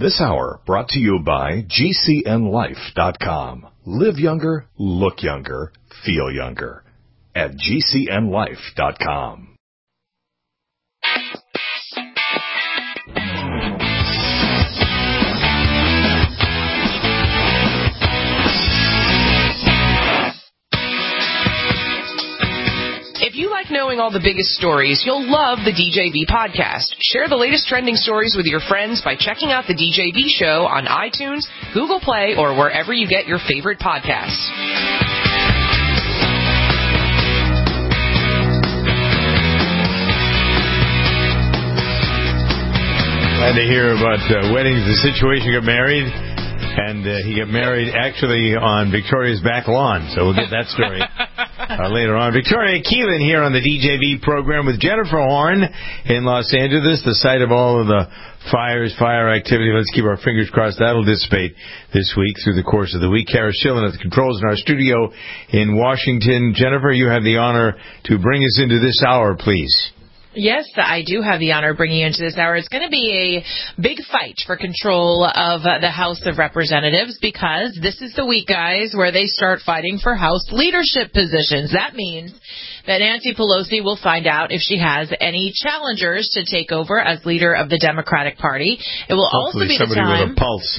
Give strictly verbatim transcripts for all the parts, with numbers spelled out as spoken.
This hour brought to you by G C N life dot com. Live younger, look younger, feel younger at G C N life dot com. If you like knowing all the biggest stories, you'll love the D J V podcast. Share the latest trending stories with your friends by checking out the D J V show on iTunes, Google Play, or wherever you get your favorite podcasts. Glad to hear about uh, weddings. The situation got married, and uh, he got married actually on Victoria's back lawn. So we'll get that story uh, later on. Victoria Keelan here on the D J V program with Jennifer Horn in Los Angeles, the site of all of the fires, fire activity. Let's keep our fingers crossed that'll dissipate this week through the course of the week. Kara Schillen at the controls in our studio in Washington. Jennifer, you have the honor to bring us into this hour, please. Yes, I do have the honor of bringing you into this hour. It's going to be a big fight for control of uh, the House of Representatives because this is the week, guys, where they start fighting for House leadership positions. That means that Nancy Pelosi will find out if she has any challengers to take over as leader of the Democratic Party. It will Hopefully also be somebody the time. with a pulse.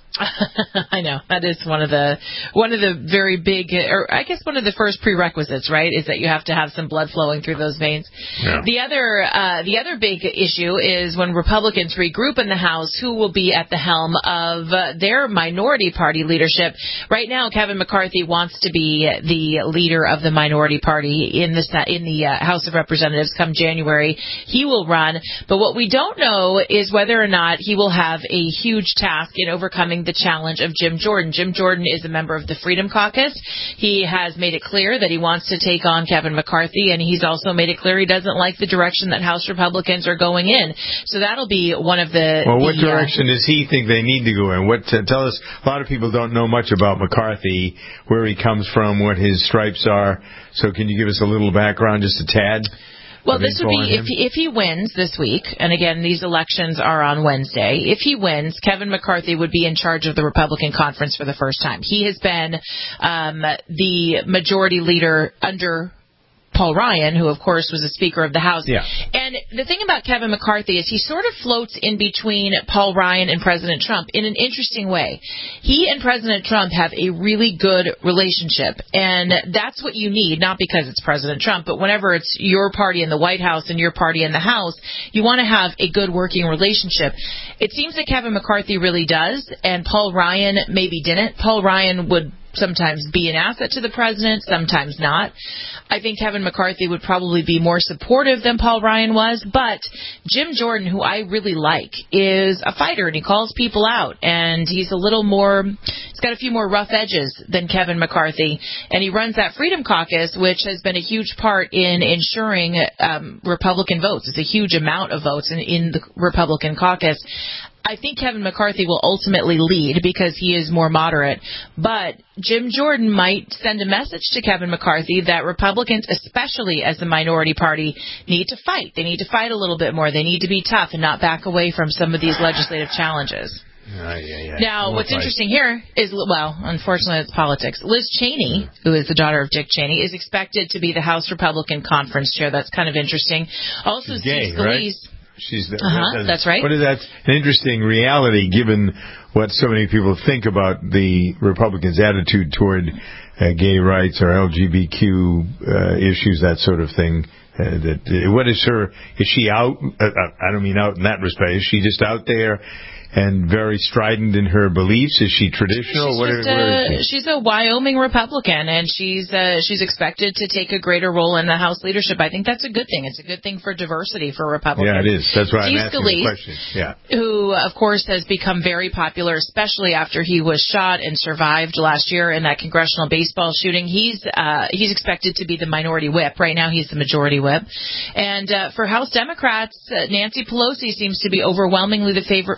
I know that is one of the one of the very big, or I guess one of the first prerequisites, right? Is that you have to have some blood flowing through those veins. Yeah. The other uh, the other big issue is when Republicans regroup in the House, who will be at the helm of uh, their minority party leadership. Right now, Kevin McCarthy wants to be the leader of the minority party in the in the uh, House of Representatives come January. He will run, but what we don't know is whether or not he will have a huge task in overcoming the challenge of Jim Jordan. Jim Jordan is a member of the Freedom Caucus. He has made it clear that he wants to take on Kevin McCarthy, and he's also made it clear he doesn't like the direction that House Republicans are going in. So that'll be one of the... Well, what the, direction uh, does he think they need to go in? What uh, tell us? A lot of people don't know much about McCarthy, where he comes from, what his stripes are. So can you give us a little background, just a tad? Well, this would be if he, if he wins this week, and again, these elections are on Wednesday. If he wins, Kevin McCarthy would be in charge of the Republican conference for the first time. He has been um, the majority leader under Paul Ryan, who, of course, was the Speaker of the House. Yeah. And the thing about Kevin McCarthy is he sort of floats in between Paul Ryan and President Trump in an interesting way. He and President Trump have a really good relationship, and that's what you need, not because it's President Trump, but whenever it's your party in the White House and your party in the House, you want to have a good working relationship. It seems that Kevin McCarthy really does, and Paul Ryan maybe didn't. Paul Ryan would sometimes be an asset to the president, sometimes not. I think Kevin McCarthy would probably be more supportive than Paul Ryan was, but Jim Jordan, who I really like, is a fighter, and he calls people out, and he's a little more, he's got a few more rough edges than Kevin McCarthy, and he runs that Freedom Caucus, which has been a huge part in ensuring um, Republican votes. It's a huge amount of votes in, in the Republican caucus. I think Kevin McCarthy will ultimately lead because he is more moderate, but Jim Jordan might send a message to Kevin McCarthy that Republicans, especially as the minority party, need to fight. They need to fight a little bit more. They need to be tough and not back away from some of these legislative challenges. Uh, yeah, yeah. Now, More what's fight. interesting here is, well, unfortunately, it's politics. Liz Cheney, who is the daughter of Dick Cheney, is expected to be the House Republican Conference Chair. That's kind of interesting. Also, She's Steve gay, Scalise. right? She's the, Uh-huh, that's right. What is that? An interesting reality, given what so many people think about the Republicans' attitude toward uh, gay rights or L G B T Q uh, issues, that sort of thing. Uh, that uh, what is her? Is she out? Uh, I don't mean out in that respect. Is she just out there and very strident in her beliefs? Is she traditional? She's, what, just what a, is she? she's a Wyoming Republican, and she's uh, she's expected to take a greater role in the House leadership. I think that's a good thing. It's a good thing for diversity for Republicans. Yeah, it is. That's why Steve I'm asking Scalise, the question. Yeah. Who, of course, has become very popular, especially after he was shot and survived last year in that congressional baseball shooting. He's uh, he's expected to be the minority whip. Right now, he's the majority whip. And uh, for House Democrats, uh, Nancy Pelosi seems to be overwhelmingly the favorite for Speaker.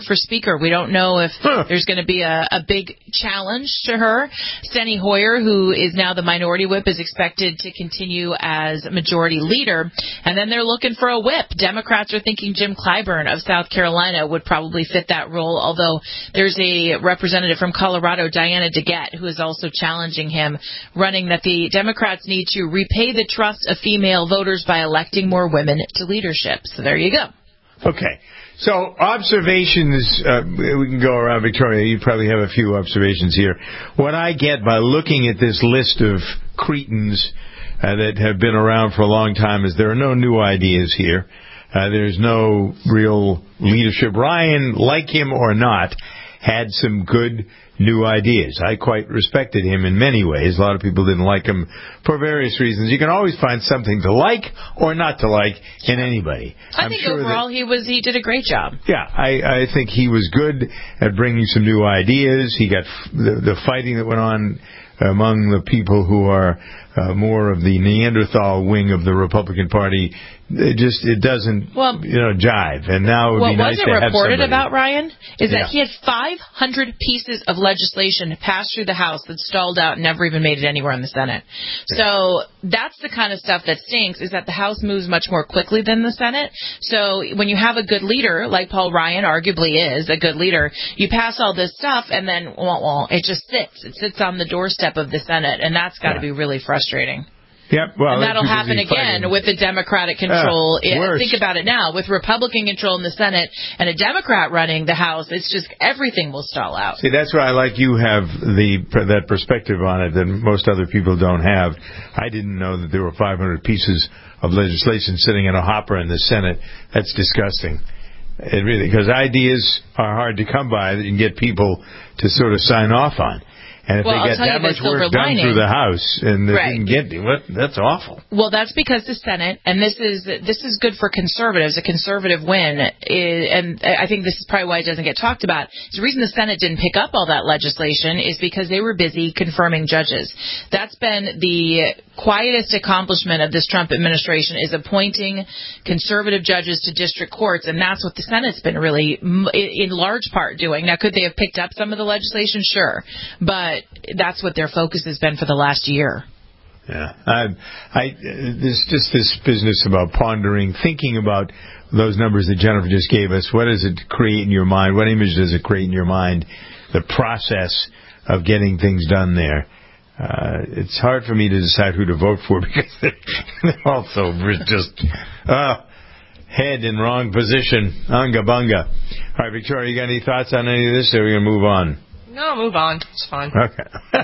Speaker. We don't know if huh. there's going to be a, a big challenge to her. Steny Hoyer, who is now the minority whip, is expected to continue as majority leader. And then they're looking for a whip. Democrats are thinking Jim Clyburn of South Carolina would probably fit that role, although there's a representative from Colorado, Diana DeGette, who is also challenging him, running that the Democrats need to repay the trust of female voters by electing more women to leadership. So there you go. Okay. So observations, uh, we can go around, Victoria. You probably have a few observations here. What I get by looking at this list of cretins uh, that have been around for a long time is there are no new ideas here. Uh, there's no real leadership. Ryan, like him or not, had some good new ideas. I quite respected him in many ways. A lot of people didn't like him for various reasons. You can always find something to like or not to like in anybody. I I'm think sure overall that, he was he did a great job. Yeah, I, I think he was good at bringing some new ideas. He got f- the, the fighting that went on among the people who are uh, more of the Neanderthal wing of the Republican Party. It just it doesn't well, you know jive. And now it would what be nice was it to have reported somebody. about Ryan is Yeah. that he had five hundred pieces of legislation pass through the House that stalled out and never even made it anywhere in the Senate. Yeah. So that's the kind of stuff that stinks, is that the House moves much more quickly than the Senate. So when you have a good leader, like Paul Ryan arguably is a good leader, you pass all this stuff and then well, well, it just sits. It sits on the doorstep of the Senate, and that's got to yeah. be really frustrating. Yep, well, and that'll happen again fighting. with the Democratic control. Uh, Think about it now. With Republican control in the Senate and a Democrat running the House, it's just everything will stall out. See, that's why I like you have the that perspective on it that most other people don't have. I didn't know that there were five hundred pieces of legislation sitting in a hopper in the Senate. That's disgusting. It really, because ideas are hard to come by that you can get people to sort of sign off on. And if well, they get that much work done through the House and they right. didn't get what, that's awful. Well, that's because the Senate, and this is this is good for conservatives, a conservative win, is, and I think this is probably why it doesn't get talked about. The reason the Senate didn't pick up all that legislation is because they were busy confirming judges. That's been the quietest accomplishment of this Trump administration, is appointing conservative judges to district courts, and that's what the Senate's been really, in large part, doing. Now, could they have picked up some of the legislation? Sure. But that's what their focus has been for the last year. Yeah, I, I, there's just this business about pondering, thinking about those numbers that Jennifer just gave us. What does it create in your mind? What image does it create in your mind? The process of getting things done there. Uh, it's hard for me to decide who to vote for because they're, they're also just uh, head in wrong position. Unga bunga. All right, Victoria, you got any thoughts on any of this, or are we going to move on? No, move on. It's fine. Okay.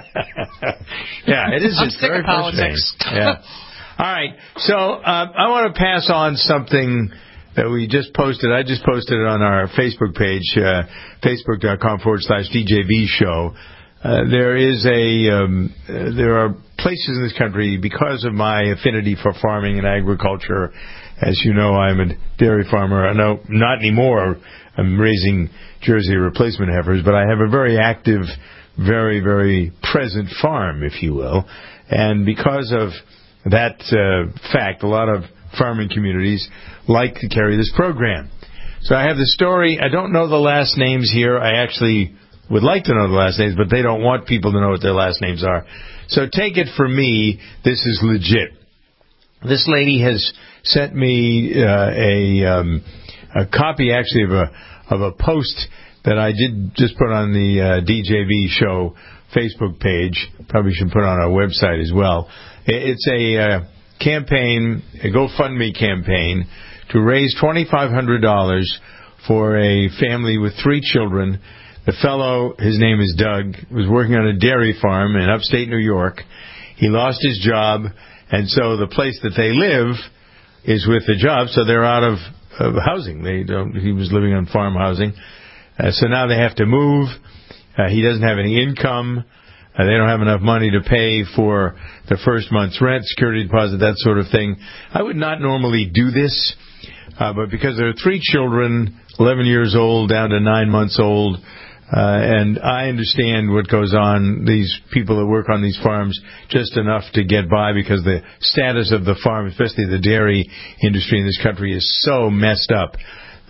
Yeah, it is. I'm sick of politics. Yeah. All right. So uh, I want to pass on something that we just posted. I just posted it on our Facebook page, uh, facebook.com forward slash DJV show. Uh, there is a, um, uh, there are places in this country, because of my affinity for farming and agriculture. As you know, I'm a dairy farmer. No, not anymore. I'm raising Jersey replacement heifers, but I have a very active, very, very present farm, if you will. And because of that uh, fact, a lot of farming communities like to carry this program. So I have the story. I don't know the last names here. I actually would like to know the last names, but they don't want people to know what their last names are. So take it from me, this is legit. This lady has sent me uh, a, um, a copy, actually, of a of a post that I did just put on the uh, D J V show Facebook page. Probably should put on our website as well. It's a uh, campaign, a GoFundMe campaign, to raise twenty-five hundred dollars for a family with three children. The fellow, his name is Doug, was working on a dairy farm in upstate New York. He lost his job, and so the place that they live is with the job, so they're out of, of housing. They don't. He was living on farm housing. Uh, so now they have to move. Uh, he doesn't have any income. Uh, they don't have enough money to pay for the first month's rent, security deposit, that sort of thing. I would not normally do this, uh, but because there are three children, eleven years old down to nine months old, uh, and I understand what goes on, these people that work on these farms, just enough to get by because the status of the farm, especially the dairy industry in this country, is so messed up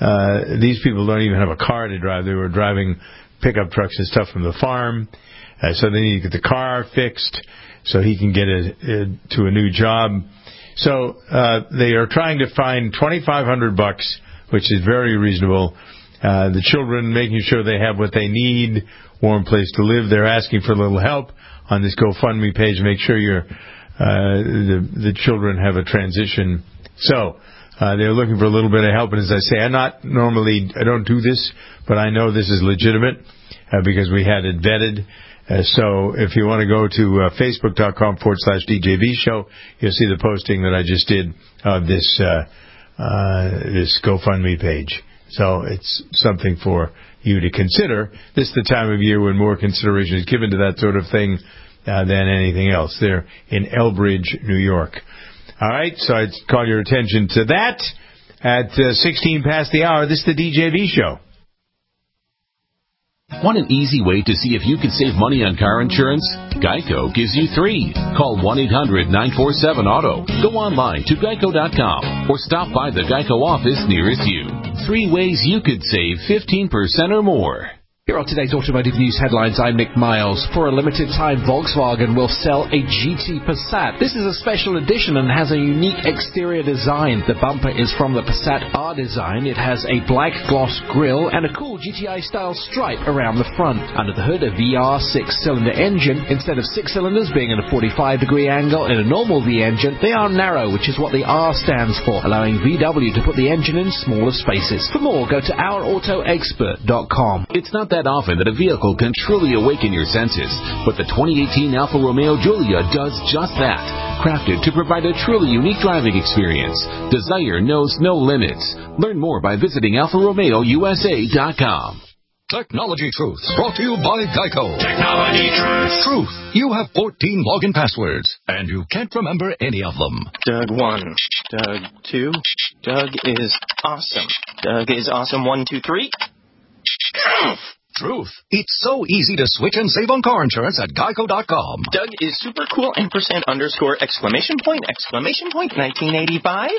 uh, these people don't even have a car to drive. They were driving pickup trucks and stuff from the farm, uh, so they need to get the car fixed so he can get a, a, to a new job. So uh, they are trying to find twenty-five hundred bucks, which is very reasonable. Uh, the children, making sure they have what they need, warm place to live. They're asking for a little help on this GoFundMe page. Make sure your uh, the the children have a transition. So uh, they're looking for a little bit of help. And as I say, I'm not normally, I don't do this, but I know this is legitimate uh, because we had it vetted. Uh, so if you want to go to uh, facebook.com forward slash DJV show, you'll see the posting that I just did of this uh, uh, this GoFundMe page. So it's something for you to consider. This is the time of year when more consideration is given to that sort of thing uh, than anything else. They're in Elbridge, New York. All right, so I'd call your attention to that at uh, sixteen past the hour. This is the D J V show. Want an easy way to see if you can save money on car insurance? Geico gives you three. Call one eight hundred nine four seven auto. Go online to geico dot com or stop by the Geico office nearest you. Three ways you could save fifteen percent or more. Here are today's automotive news headlines. I'm Nick Miles. For a limited time, Volkswagen will sell a G T Passat. This is a special edition and has a unique exterior design. The bumper is from the Passat R design. It has a black gloss grille and a cool G T I-style stripe around the front. Under the hood, a V R six-cylinder engine. Instead of six cylinders being at a forty-five degree angle in a normal V engine, they are narrow, which is what the R stands for, allowing V W to put the engine in smaller spaces. For more, go to our auto expert dot com. It's not that often that a vehicle can truly awaken your senses, but the twenty eighteen Alfa Romeo Giulia does just that. Crafted to provide a truly unique driving experience, desire knows no limits. Learn more by visiting alfa romeo u s a dot com. Technology Truth, brought to you by Geico. Technology Truth. Truth. You have fourteen login passwords, and you can't remember any of them. Doug one. Doug two. Doug is awesome. Doug is awesome one, two, three. Truth. It's so easy to switch and save on car insurance at geico dot com. Doug is super cool and percent underscore exclamation point exclamation point nineteen eighty-five.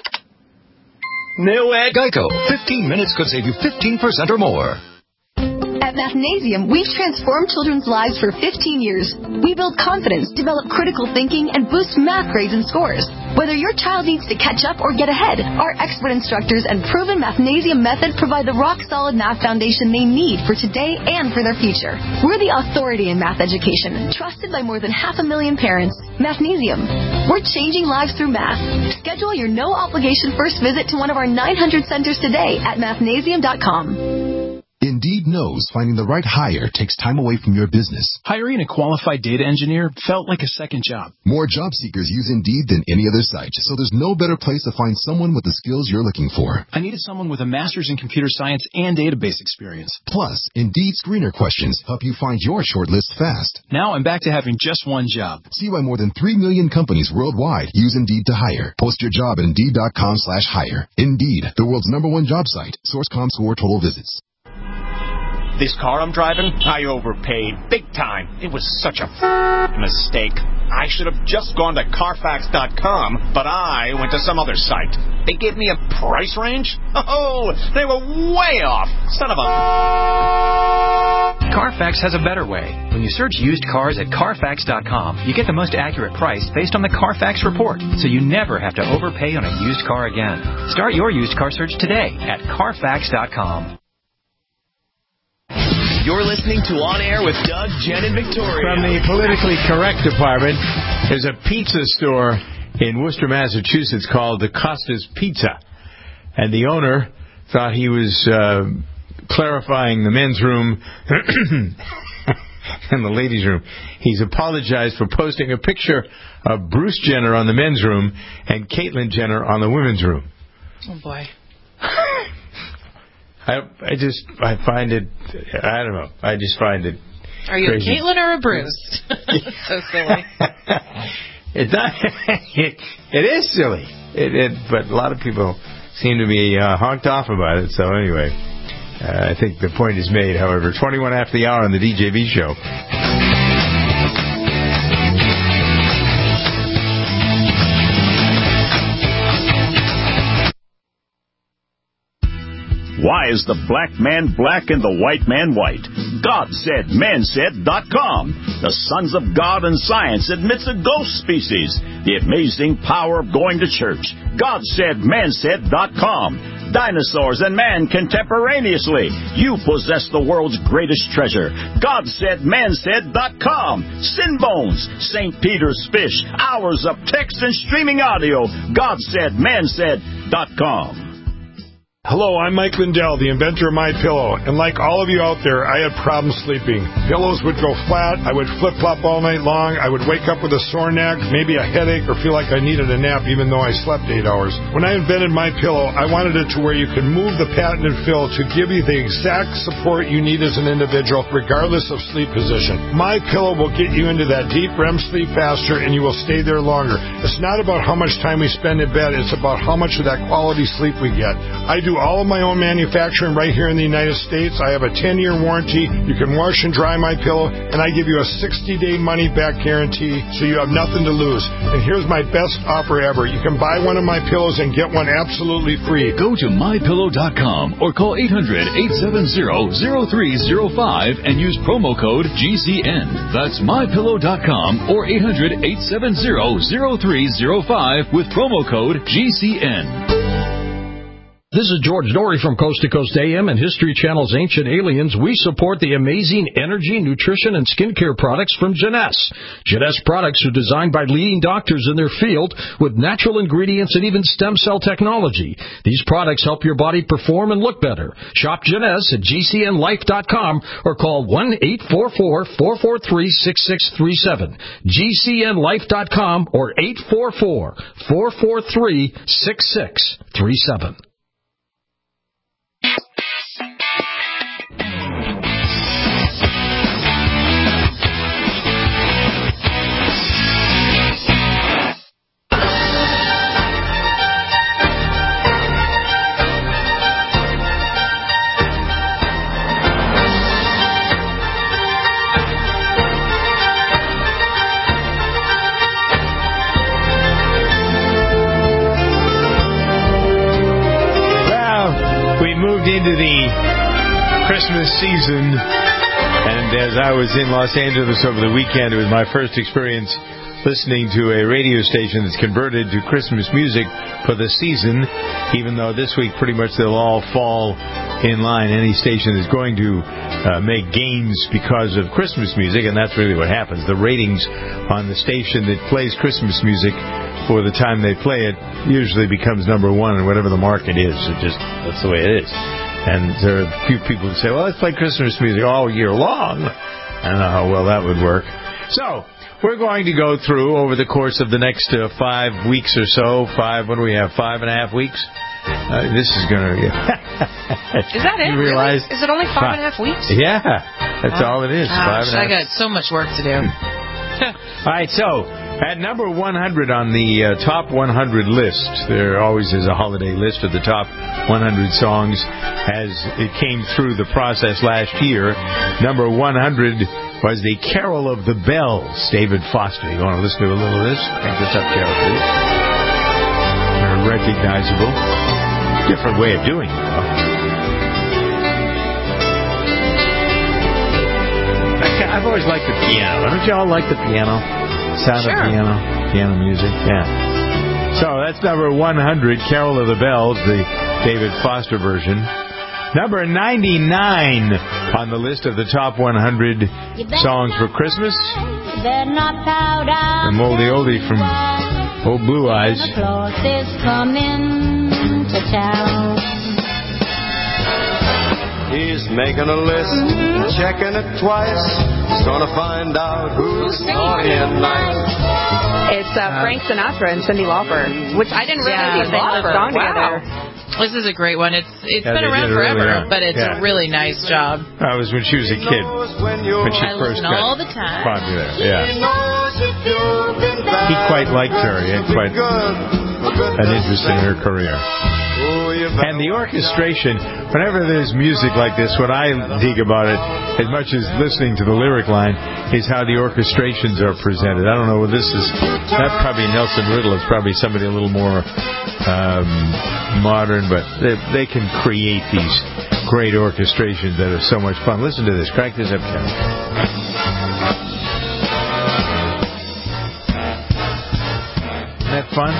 No ad. Geico. fifteen minutes could save you fifteen percent or more. At Mathnasium, we've transformed children's lives for fifteen years. We build confidence, develop critical thinking, and boost math grades and scores. Whether your child needs to catch up or get ahead, our expert instructors and proven Mathnasium method provide the rock-solid math foundation they need for today and for their future. We're the authority in math education, trusted by more than half a million parents. Mathnasium. We're changing lives through math. Schedule your no-obligation first visit to one of our nine hundred centers today at mathnasium dot com. Indeed knows finding the right hire takes time away from your business. Hiring a qualified data engineer felt like a second job. More job seekers use Indeed than any other site, so there's no better place to find someone with the skills you're looking for. I needed someone with a master's in computer science and database experience. Plus, Indeed screener questions help you find your shortlist fast. Now I'm back to having just one job. See why more than three million companies worldwide use Indeed to hire. Post your job at Indeed dot com slash hire. Indeed, the world's number one job site. Source.com score total visits. This car I'm driving, I overpaid big time. It was such a f- mistake. I should have just gone to Carfax dot com, but I went to some other site. They gave me a price range? Oh, they were way off. Son of a... Carfax has a better way. When you search used cars at Carfax dot com, you get the most accurate price based on the Carfax report, so you never have to overpay on a used car again. Start your used car search today at Carfax dot com. You're listening to On Air with Doug, Jen, and Victoria. From the politically correct department, there's a pizza store in Worcester, Massachusetts called the Costa's Pizza. And the owner thought he was uh, clarifying the men's room and the ladies' room. He's apologized for posting a picture of Bruce Jenner on the men's room and Caitlyn Jenner on the women's room. Oh, boy. I I just I find it I don't know I just find it. Are you crazy. a Caitlyn or a Bruce? So silly. It's not. It, it is silly. It, it but a lot of people seem to be uh, honked off about it. So anyway, uh, I think the point is made. However, twenty-one after the hour on the D J V show. Why is the black man black and the white man white? God said man said dot com. The Sons of God and Science admits a ghost species. The amazing power of going to church. God said man said dot com. Dinosaurs and man contemporaneously. You possess the world's greatest treasure. God said man said dot com. Sin Bones, Saint Peter's Fish, hours of text and streaming audio. God said man said dot com. Hello, I'm Mike Lindell, the inventor of MyPillow, and like all of you out there, I had problems sleeping. Pillows would go flat, I would flip-flop all night long, I would wake up with a sore neck, maybe a headache, or feel like I needed a nap even though I slept eight hours. When I invented MyPillow, I wanted it to where you could move the patented fill to give you the exact support you need as an individual, regardless of sleep position. MyPillow will get you into that deep R E M sleep faster, and you will stay there longer. It's not about how much time we spend in bed, it's about how much of that quality sleep we get. I do all of my own manufacturing right here in the United States. I have a ten-year warranty. You can wash and dry my pillow, and I give you a sixty-day money-back guarantee, so you have nothing to lose. And here's my best offer ever. You can buy one of my pillows and get one absolutely free. Go to my pillow dot com or call eight hundred, eight seven zero, zero three zero five and use promo code G C N. That's my pillow dot com or eight hundred, eight seven zero, zero three zero five with promo code G C N. This is George Dory from Coast to Coast A M and History Channel's Ancient Aliens. We support the amazing energy, nutrition, and skincare products from Jeunesse. Jeunesse products are designed by leading doctors in their field with natural ingredients and even stem cell technology. These products help your body perform and look better. Shop Jeunesse at G C N life dot com or call one eight four four, four four three, six six three seven. G C N life dot com or eight four four, four four three, six six three seven. Into the Christmas season, and as I was in Los Angeles over the weekend, it was my first experience listening to a radio station that's converted to Christmas music for the season, even though this week pretty much they'll all fall in line. Any station is going to uh, make gains because of Christmas music, and that's really what happens. The ratings on the station that plays Christmas music for the time they play it usually becomes number one in whatever the market is. It just, that's the way it is. And there are a few people who say, well, let's play Christmas music all year long. I don't know how well that would work. So, we're going to go through over the course of the next uh, five weeks or so. Five, what do we have, five and a half weeks? Uh, this is going to... Is that it? You realize? Really? Is it only five, five and a half weeks? Yeah, that's wow. all it is. Gosh, five and a half. I got so much work to do. All right, so at number one hundred on the uh, top one hundred list, there always is a holiday list of the top one hundred songs as it came through the process last year. Number one hundred was the Carol of the Bells, David Foster. You want to listen to a little of this? Crank this up, Carol, please. Very recognizable. Different way of doing it, though. I've always liked the piano. Don't you all like the piano? Sound sure. of piano, piano music, yeah. So that's number one hundred, Carol of the Bells, the David Foster version. Number ninety-nine on the list of the top one hundred songs for Christmas. The moldy oldie from Old Blue Eyes. He's making a list, checking it twice. He's gonna find out who's naughty and nice. It's uh, Frank Sinatra and Cyndi Lauper, which I didn't realize yeah, they had a song wow. together. This is a great one. It's it's yeah, been around forever, really but it's yeah. a really nice job. That was when she was a kid. When she I first listen got all the time. popular. Yeah. He quite liked her. He had quite an interest in her career. And the orchestration, whenever there's music like this, what I dig about it, as much as listening to the lyric line, is how the orchestrations are presented. I don't know, this is not probably Nelson Riddle. It's probably somebody a little more um, modern, but they, they can create these great orchestrations that are so much fun. Listen to this. Crank this up, Kevin. Isn't that fun?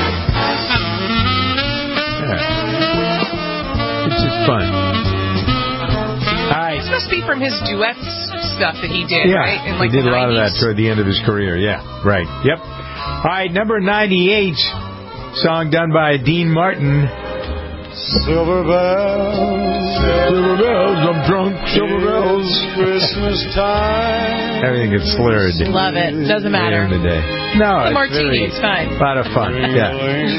Yeah. It's just fun. All right. This must be from his duets stuff that he did, yeah, right? In like he did the a lot of that nineties. toward the end of his career. Yeah, right. Yep. All right, number ninety-eight, song done by Dean Martin. Silver bells, silver bells, I'm drunk, silver bells. Christmas time. Everything gets slurred. Love it. Doesn't matter. At the end of the day. No, the it's martini, really it's fine. A lot of fun. Yeah.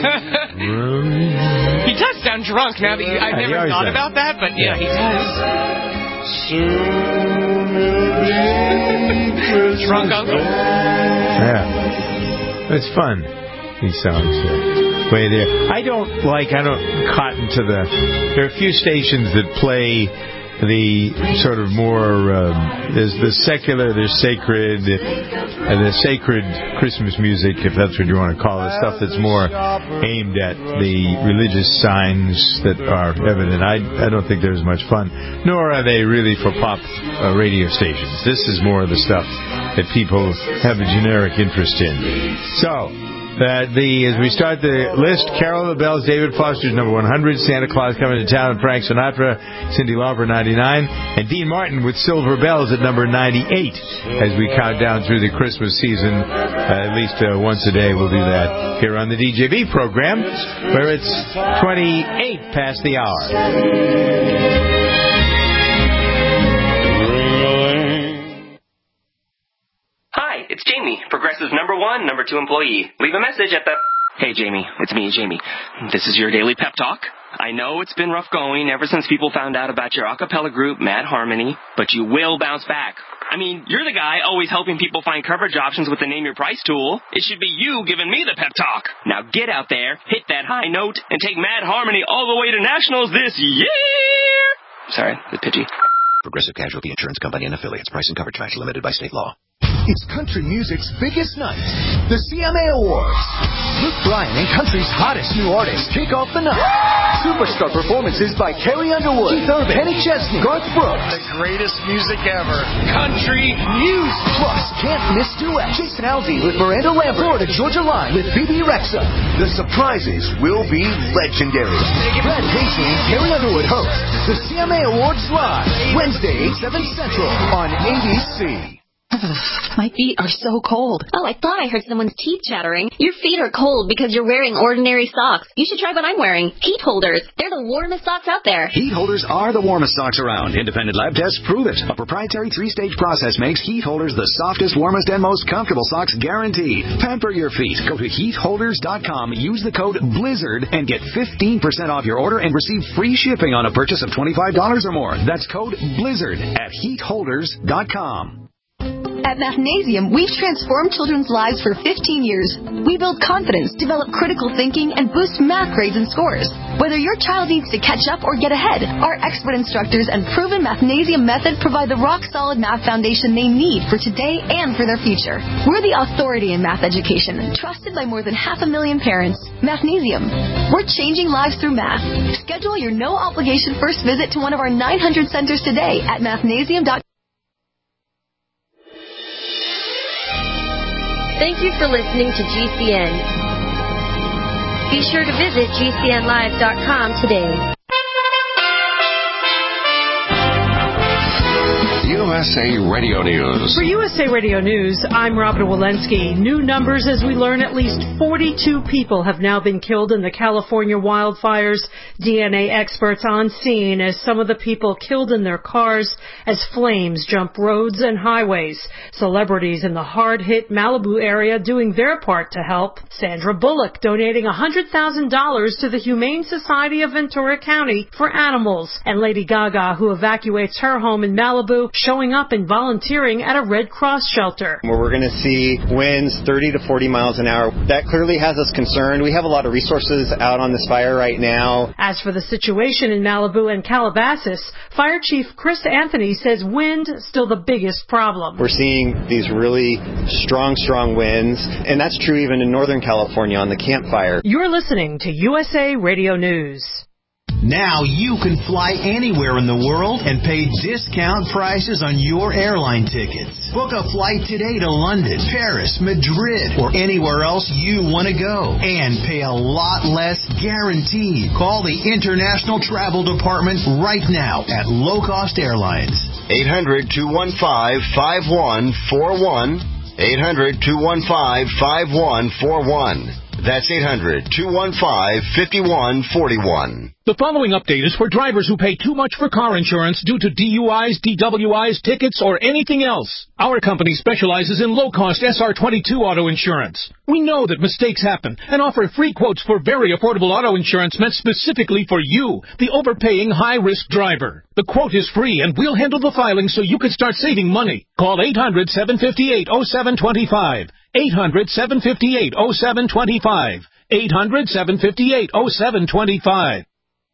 He does sound drunk now that you, I've Yeah, he never always thought does. about that, but yeah, he does. Soon it'll be Christmas Drunk uncle. Yeah. It's fun. These songs. Yeah. Way there. I don't like, I don't cotton to the, there are a few stations that play the sort of more, um, there's the secular, there's sacred, and the sacred Christmas music, if that's what you want to call it, stuff that's more aimed at the religious signs that are evident. I, I don't think there's much fun, nor are they really for pop uh, radio stations. This is more of the stuff that people have a generic interest in. So, Uh, the as we start the list, Carol of the Bells, David Foster's number one hundred, Santa Claus Coming to Town, and Frank Sinatra, Cyndi Lauper ninety-nine, and Dean Martin with Silver Bells at number ninety-eight. As we count down through the Christmas season, uh, at least uh, once a day we'll do that here on the D J V program, where it's twenty-eight past the hour. Hi, it's Jamie, Progressive's number one, number two employee. Leave a message at the... Hey, Jamie. It's me, Jamie. This is your daily pep talk. I know it's been rough going ever since people found out about your a cappella group, Mad Harmony, but you will bounce back. I mean, you're the guy always helping people find coverage options with the Name Your Price tool. It should be you giving me the pep talk. Now get out there, hit that high note, and take Mad Harmony all the way to nationals this year! Sorry, the pidgey. Progressive Casualty Insurance Company and Affiliates. Price and coverage match limited by state law. It's country music's biggest night, the C M A Awards. Luke Bryan and country's hottest new artists kick off the night. Superstar performances by Carrie Underwood, Keith Urban, Kenny Chesney, Garth Brooks. The greatest music ever. Country music. Plus, can't miss duets. Jason Aldean with Miranda Lambert. Florida Georgia Line with B B Rexa. The surprises will be legendary. Brad Paisley and Carrie Underwood host the C M A Awards Live, Wednesday, eight, seven Central on A B C. My feet are so cold. Oh, I thought I heard someone's teeth chattering. Your feet are cold because you're wearing ordinary socks. You should try what I'm wearing. Heat Holders. They're the warmest socks out there. Heat Holders are the warmest socks around. Independent lab tests prove it. A proprietary three-stage process makes Heat Holders the softest, warmest, and most comfortable socks guaranteed. Pamper your feet. Go to heat holders dot com, use the code BLIZZARD, and get fifteen percent off your order and receive free shipping on a purchase of twenty-five dollars or more. That's code BLIZZARD at heat holders dot com. At Mathnasium, we've transformed children's lives for fifteen years. We build confidence, develop critical thinking, and boost math grades and scores. Whether your child needs to catch up or get ahead, our expert instructors and proven Mathnasium method provide the rock-solid math foundation they need for today and for their future. We're the authority in math education, trusted by more than half a million parents. Mathnasium. We're changing lives through math. Schedule your no-obligation first visit to one of our nine hundred centers today at mathnasium dot com. Thank you for listening to G C N. Be sure to visit G C N live dot com today. U S A Radio News. For U S A Radio News, I'm Robin Walensky. New numbers as we learn at least forty-two people have now been killed in the California wildfires. D N A experts on scene as some of the people killed in their cars as flames jump roads and highways. Celebrities in the hard-hit Malibu area doing their part to help. Sandra Bullock donating one hundred thousand dollars to the Humane Society of Ventura County for animals. And Lady Gaga, who evacuates her home in Malibu, showing showing up and volunteering at a Red Cross shelter. Where we're going to see winds thirty to forty miles an hour. That clearly has us concerned. We have a lot of resources out on this fire right now. As for the situation in Malibu and Calabasas, Fire Chief Chris Anthony says wind still the biggest problem. We're seeing these really strong, strong winds, and that's true even in Northern California on the Camp Fire. You're listening to U S A Radio News. Now you can fly anywhere in the world and pay discount prices on your airline tickets. Book a flight today to London, Paris, Madrid, or anywhere else you want to go and pay a lot less guaranteed. Call the International Travel Department right now at Low Cost Airlines. eight hundred, two one five, five one four one. eight hundred, two one five, five one four one. That's eight hundred, two one five, five one four one. The following update is for drivers who pay too much for car insurance due to D U Is, D W Is, tickets, or anything else. Our company specializes in low-cost S R twenty-two auto insurance. We know that mistakes happen and offer free quotes for very affordable auto insurance meant specifically for you, the overpaying high-risk driver. The quote is free, and we'll handle the filing so you can start saving money. Call eight hundred, seven five eight, oh seven two five. eight hundred, seven five eight, oh seven two five. eight hundred, seven five eight, oh seven two five.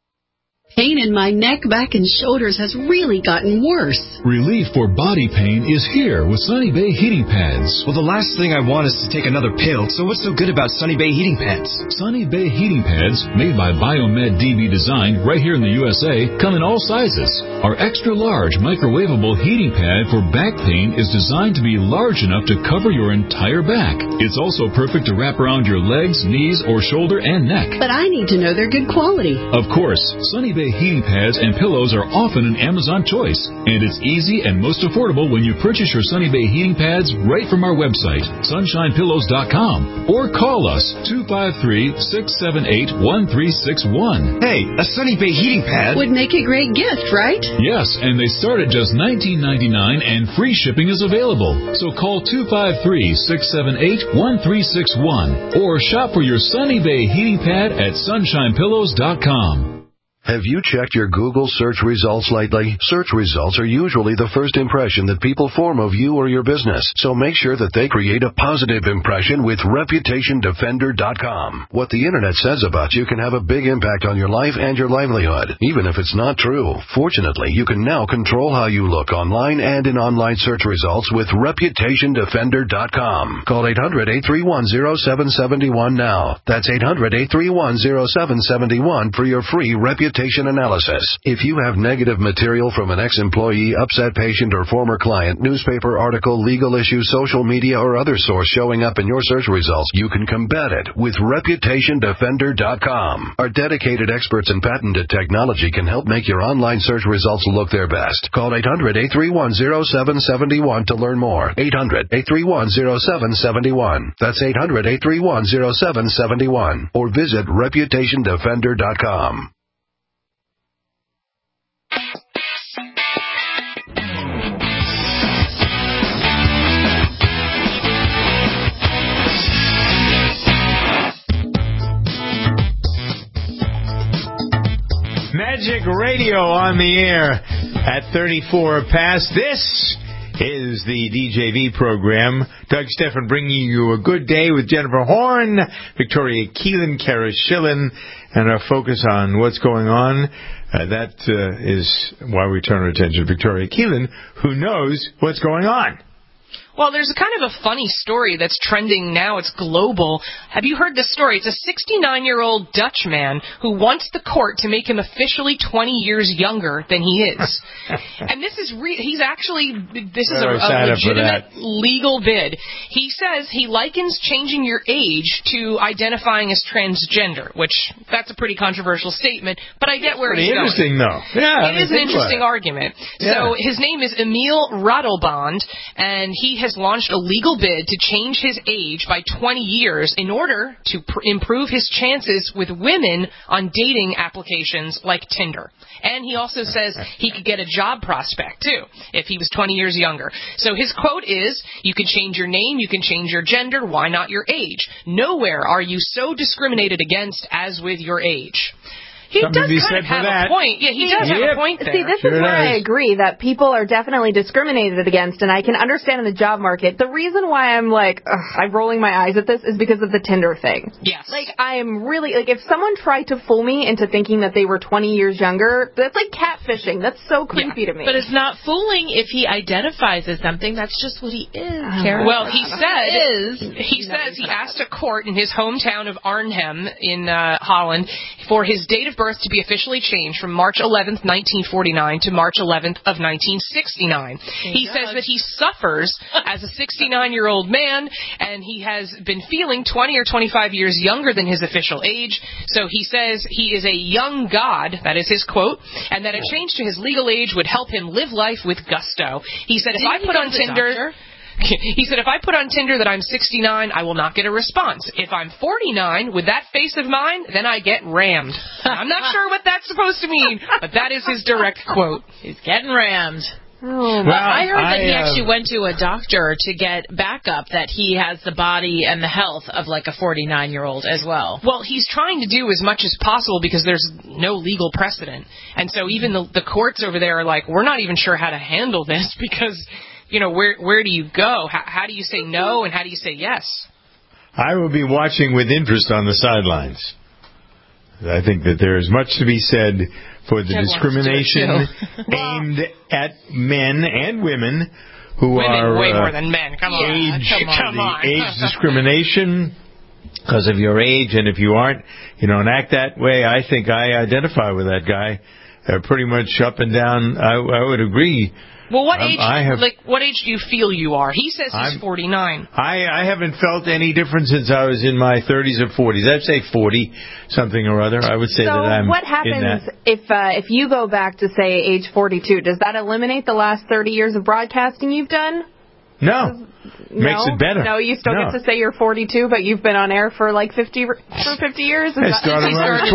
Pain in my neck, back, and shoulders has really gotten worse. Relief for body pain is here with Sunny Bay Heating Pads. Well, the last thing I want is to take another pill, so what's so good about Sunny Bay Heating Pads? Sunny Bay Heating Pads, made by Biomed D B Design right here in the U S A, come in all sizes. Our extra-large microwavable heating pad for back pain is designed to be large enough to cover your entire back. It's also perfect to wrap around your legs, knees, or shoulder and neck. But I need to know they're good quality. Of course, Sunny Bay heating pads and pillows are often an Amazon choice, and it's easy and most affordable when you purchase your Sunny Bay heating pads right from our website, sunshine pillows dot com, or call us two five three, six seven eight, one three six one. Hey, a Sunny Bay heating pad would make a great gift, right? Yes, and they start at just nineteen ninety-nine, and free shipping is available. So call two five three, six seven eight, one three six one or shop for your Sunny Bay heating pad at sunshine pillows dot com. Have you checked your Google search results lately? Search results are usually the first impression that people form of you or your business, so make sure that they create a positive impression with reputation defender dot com. What the Internet says about you can have a big impact on your life and your livelihood, even if it's not true. Fortunately, you can now control how you look online and in online search results with reputation defender dot com. Call eight hundred, eight three one, oh seven seven one now. That's eight hundred, eight three one, oh seven seven one for your free reputation analysis. If you have negative material from an ex-employee, upset patient, or former client, newspaper article, legal issue, social media, or other source showing up in your search results, you can combat it with reputation defender dot com. Our dedicated experts in patented technology can help make your online search results look their best. Call eight hundred, eight three one, oh seven seven one to learn more. eight hundred, eight three one, oh seven seven one. That's eight hundred, eight three one, oh seven seven one. Or visit reputation defender dot com. Magic Radio on the air at thirty-four past. This is the D J V program. Doug Steffen bringing you a good day with Jennifer Horn, Victoria Keelan, Kara Schillen, and our focus on what's going on. Uh, that uh, is why we turn our attention to Victoria Keelan, who knows what's going on. Well, there's a kind of a funny story that's trending now. It's global. Have you heard this story? It's a sixty-nine-year-old Dutch man who wants the court to make him officially twenty years younger than he is. And this is re- he's actually, this is a, a legitimate legal bid. He says he likens changing your age to identifying as transgender, which that's a pretty controversial statement, but I get where he's going. Pretty interesting, though. Yeah, it is an interesting argument. Yeah. So his name is Emil Ratelband, and he has launched a legal bid to change his age by twenty years in order to pr- improve his chances with women on dating applications like Tinder. And he also says he could get a job prospect, too, if he was twenty years younger. So his quote is, you can change your name, you can change your gender, why not your age? Nowhere are you so discriminated against as with your age. He Something does to be kind said of for have that. a point. Yeah, he does Yep. have a point there. See, this Sure is where I does. agree that people are definitely discriminated against, and I can understand in the job market. The reason why I'm like, ugh, I'm rolling my eyes at this is because of the Tinder thing. Yes. Like, I am really, like, if someone tried to fool me into thinking that they were twenty years younger, that's like catfishing. That's so creepy to me. But it's not fooling if he identifies as something. That's just what he is, Karen. Well, he said is. he says he asked a court in his hometown of Arnhem in uh, Holland for his date of birth to be officially changed from March eleventh, nineteen forty-nine to March eleventh of nineteen sixty-nine. He says that he suffers as a sixty-nine-year-old man, and he has been feeling twenty or twenty-five years younger than his official age. So he says he is a young god, that is his quote, and that a change to his legal age would help him live life with gusto. He said, if Didn't I he put go on to the Tinder... doctor? He said, if I put on Tinder that I'm sixty-nine, I will not get a response. If I'm forty-nine, with that face of mine, then I get rammed. I'm not sure what that's supposed to mean, but that is his direct quote. He's getting rammed. Oh, Well, I heard that I, he uh, actually went to a doctor to get backup, that he has the body and the health of like a forty-nine-year-old as well. Well, he's trying to do as much as possible because there's no legal precedent. And so even the, the courts over there are like, we're not even sure how to handle this because, you know, where where do you go? How, how do you say no and how do you say yes? I will be watching with interest on the sidelines. I think that there is much to be said for the Ted wants to do it discrimination too. aimed at men and women who Women are way uh, more than men. Come on. age, Come on. the age discrimination because of your age, and if you aren't, you don't act that way. I think I identify with that guy uh, pretty much up and down. I, I would agree. Well, what Um, age? I have- like, what age do you feel you are? He says he's I'm- forty-nine. I, I haven't felt any difference since I was in my thirties or forties. I'd say forty something or other. I would say so that I'm what in happens that. if uh, if you go back to, say, age forty-two? Does that eliminate the last thirty years of broadcasting you've done? No. No? Makes it better. No, you still No. get to say you're forty-two, but you've been on air for like fifty for fifty years. Is I that- started when I was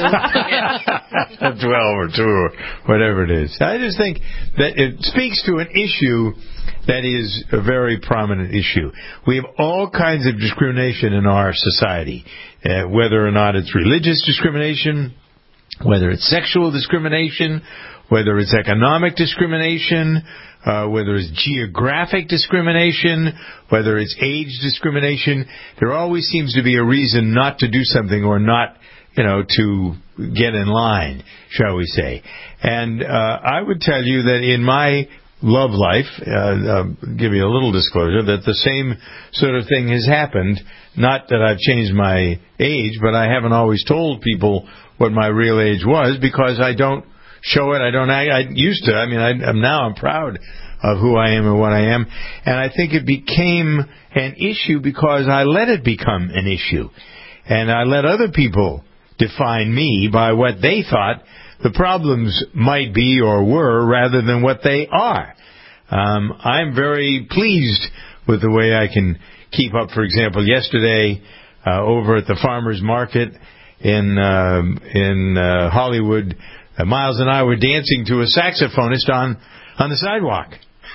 twelve. Yeah. twelve or two or whatever it is. I just think that it speaks to an issue that is a very prominent issue. We have all kinds of discrimination in our society, uh, whether or not it's religious discrimination, whether it's sexual discrimination, whether it's economic discrimination, uh, whether it's geographic discrimination, whether it's age discrimination. There always seems to be a reason not to do something or not, you know, to get in line, shall we say. And uh, I would tell you that in my love life, uh, uh, give you a little disclosure, that the same sort of thing has happened. Not that I've changed my age, but I haven't always told people what my real age was because I don't show it. I don't. I, I used to. I mean, I, I'm now. I'm proud of who I am and what I am, and I think it became an issue because I let it become an issue, and I let other people define me by what they thought the problems might be or were, rather than what they are. Um, I'm very pleased with the way I can keep up. For example, yesterday uh, over at the farmers market in uh, in uh, Hollywood. Uh, Miles and I were dancing to a saxophonist on, on the sidewalk,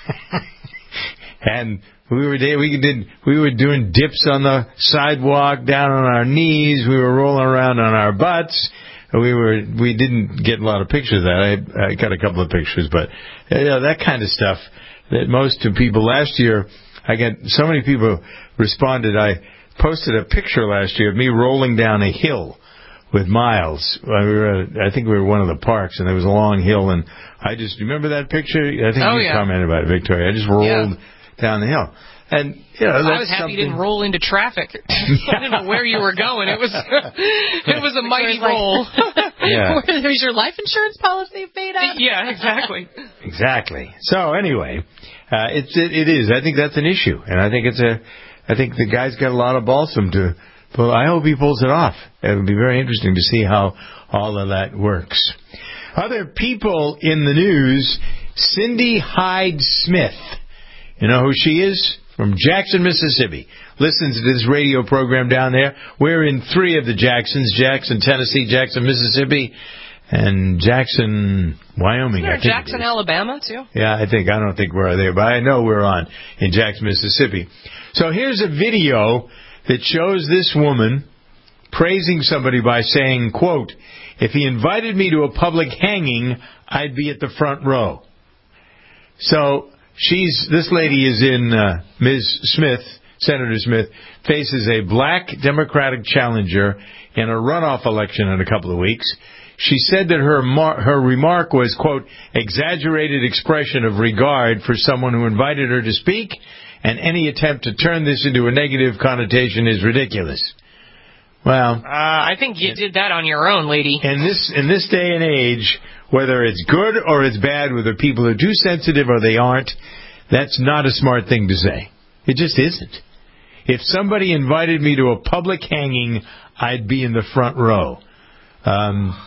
and we were we did we were doing dips on the sidewalk, down on our knees. We were rolling around on our butts. We were we didn't get a lot of pictures of that. I, I got a couple of pictures, but you know, that kind of stuff that most of people last year. I got so many people responded. I posted a picture last year of me rolling down a hill with Miles. We were at, I think we were at one of the parks, and there was a long hill, and I just remember that picture. I think Oh, you yeah. commented about it, Victoria. I just rolled Yeah. down the hill, and you know, I that's was happy something. you didn't roll into traffic. I didn't know where you were going. It was it was a mighty roll. Yeah. There's your life insurance policy paid out. Yeah, exactly. Exactly. So anyway, uh, it's it, it is. I think that's an issue, and I think it's a. I think the guy's got a lot of balsam to. Well, I hope he pulls it off. It would be very interesting to see how all of that works. Other people in the news, Cindy Hyde-Smith. You know who she is? From Jackson, Mississippi. Listens to this radio program down there. We're in three of the Jacksons, Jackson, Tennessee, Jackson, Mississippi, and Jackson, Wyoming. Isn't there I think Jackson, it is. Alabama, too? Yeah, I think, I don't think we're there, but I know we're on in Jackson, Mississippi. So here's a video that shows this woman praising somebody by saying, quote, if he invited me to a public hanging, I'd be at the front row. So she's this lady is in uh, Miz Smith, Senator Smith, faces a black Democratic challenger in a runoff election in a couple of weeks. She said that her mar- her remark was, quote, exaggerated expression of regard for someone who invited her to speak, and any attempt to turn this into a negative connotation is ridiculous. Well, uh, I think you did that on your own, lady. In this in this day and age, whether it's good or it's bad, whether people are too sensitive or they aren't, that's not a smart thing to say. It just isn't. If somebody invited me to a public hanging, I'd be in the front row. Um,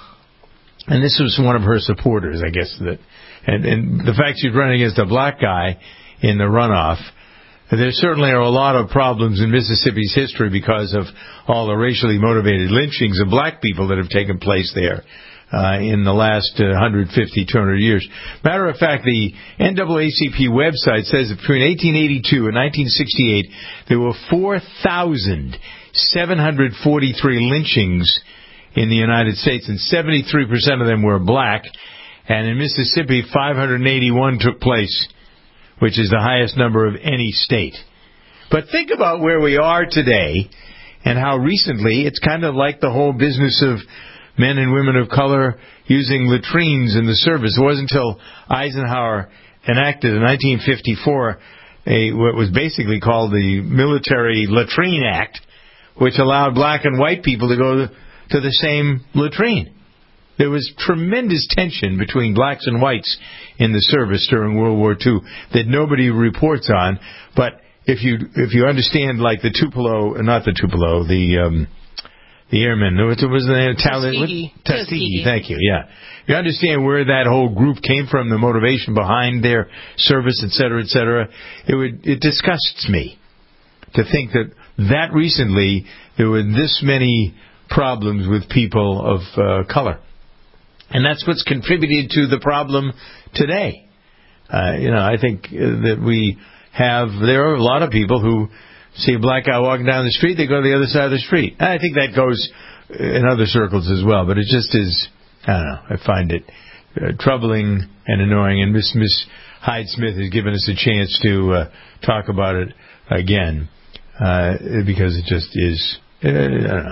and this was one of her supporters, I guess. That, and, and the fact she's running against a black guy in the runoff, there certainly are a lot of problems in Mississippi's history because of all the racially motivated lynchings of black people that have taken place there uh, in the last uh, one hundred fifty, two hundred years. Matter of fact, the N double A C P website says that between eighteen eighty-two and nineteen sixty-eight, there were four thousand seven hundred forty-three lynchings in the United States, and seventy-three percent of them were black. And in Mississippi, five hundred eighty-one took place, which is the highest number of any state. But think about where we are today and how recently it's kind of like the whole business of men and women of color using latrines in the service. It wasn't until Eisenhower enacted in nineteen fifty-four a, what was basically called the Military Latrine Act, which allowed black and white people to go to the same latrine. There was tremendous tension between blacks and whites in the service during World War Two that nobody reports on. But if you if you understand, like the Tupelo, not the Tupelo, the um, the airmen, what was the name? Tuskegee. Tuskegee. Thank you. Yeah, you understand where that whole group came from, the motivation behind their service, et cetera, et cetera. It would it disgusts me to think that that recently there were this many problems with people of uh, color. And that's what's contributed to the problem today. Uh, you know, I think uh, that we have, there are a lot of people who see a black guy walking down the street, they go to the other side of the street. And I think that goes in other circles as well, but it just is, I don't know, I find it uh, troubling and annoying. And Miss Miss Hyde-Smith has given us a chance to uh, talk about it again, uh, because it just is, uh, I don't know.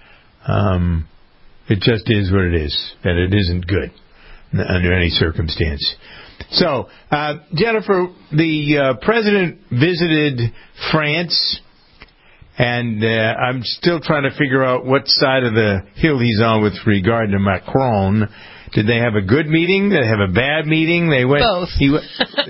Um, It just is what it is, and it isn't good under any circumstance. So, uh, Jennifer, the uh, president visited France, and uh, I'm still trying to figure out what side of the hill he's on with regard to Macron. Did they have a good meeting? Did they have a bad meeting? They went. Both. He went,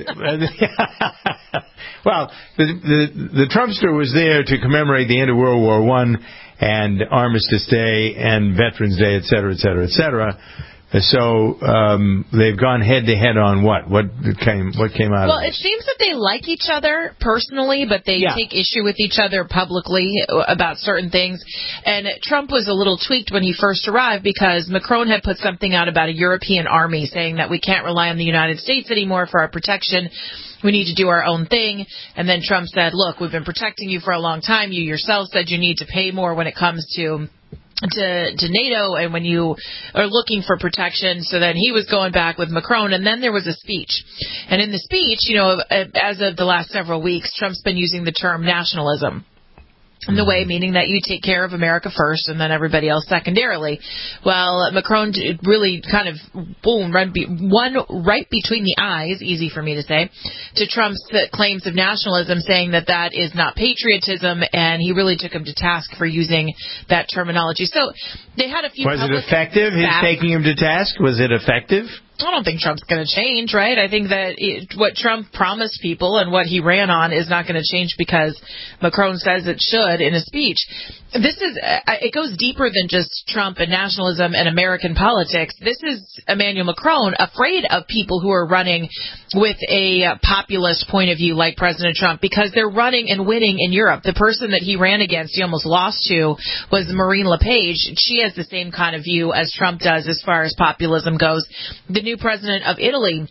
well, the, the the Trumpster was there to commemorate the end of World War One and Armistice Day and Veterans Day, et cetera, et cetera, et cetera. So um, they've gone head to head on what? What came? What came out well, of it? Well, it seems that they like each other personally, but they yeah. take issue with each other publicly about certain things. And Trump was a little tweaked when he first arrived because Macron had put something out about a European army saying that we can't rely on the United States anymore for our protection. We need to do our own thing. And then Trump said, look, we've been protecting you for a long time. You yourself said you need to pay more when it comes to to to NATO and when you are looking for protection. So then he was going back with Macron, and then there was a speech. And in the speech, you know, as of the last several weeks, Trump's been using the term nationalism. In the way, meaning that you take care of America first and then everybody else secondarily. Well, Macron really kind of, boom, one right between the eyes, easy for me to say, to Trump's claims of nationalism, saying that that is not patriotism, and he really took him to task for using that terminology. So they had a few... Was it effective, his taking him to task? Was it effective? I don't think Trump's going to change, right? I think that it, what Trump promised people and what he ran on is not going to change because Macron says it should in a speech. This is, it goes deeper than just Trump and nationalism and American politics. This is Emmanuel Macron afraid of people who are running with a populist point of view like President Trump because they're running and winning in Europe. The person that he ran against, he almost lost to, was Marine Le Pen. She has the same kind of view as Trump does as far as populism goes. The new president of Italy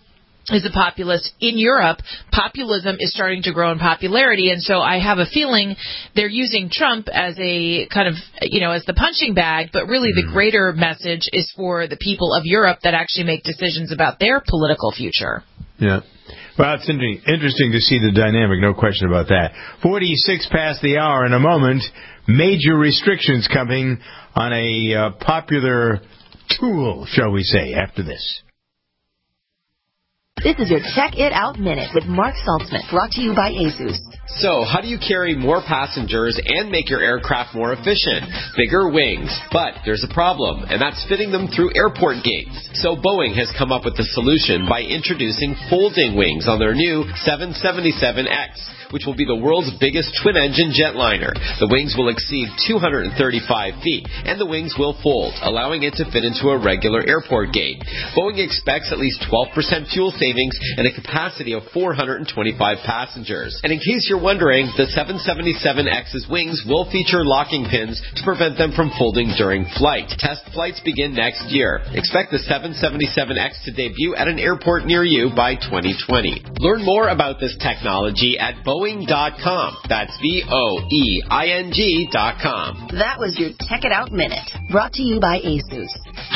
is a populist. In Europe, populism is starting to grow in popularity, and so I have a feeling they're using Trump as a kind of, you know, as the punching bag, but really the greater message is for the people of Europe that actually make decisions about their political future. Yeah. Well, it's interesting to see the dynamic, no question about that. forty-six past the hour. In a moment, major restrictions coming on a uh, popular tool, shall we say, after this. This is your Check It Out Minute with Mark Saltzman, brought to you by ASUS. So, how do you carry more passengers and make your aircraft more efficient? Bigger wings. But there's a problem, and that's fitting them through airport gates. So Boeing has come up with a solution by introducing folding wings on their new seven seventy-seven X, which will be the world's biggest twin-engine jetliner. The wings will exceed two hundred thirty-five feet, and the wings will fold, allowing it to fit into a regular airport gate. Boeing expects at least twelve percent fuel savings and a capacity of four hundred twenty-five passengers. And in case you're wondering, the seven seventy-seven X's wings will feature locking pins to prevent them from folding during flight. Test flights begin next year. Expect the seven seventy-seven X to debut at an airport near you by twenty twenty. Learn more about this technology at Boeing dot com. That's B O E I N G dot com. That was your Check It Out Minute, brought to you by ASUS.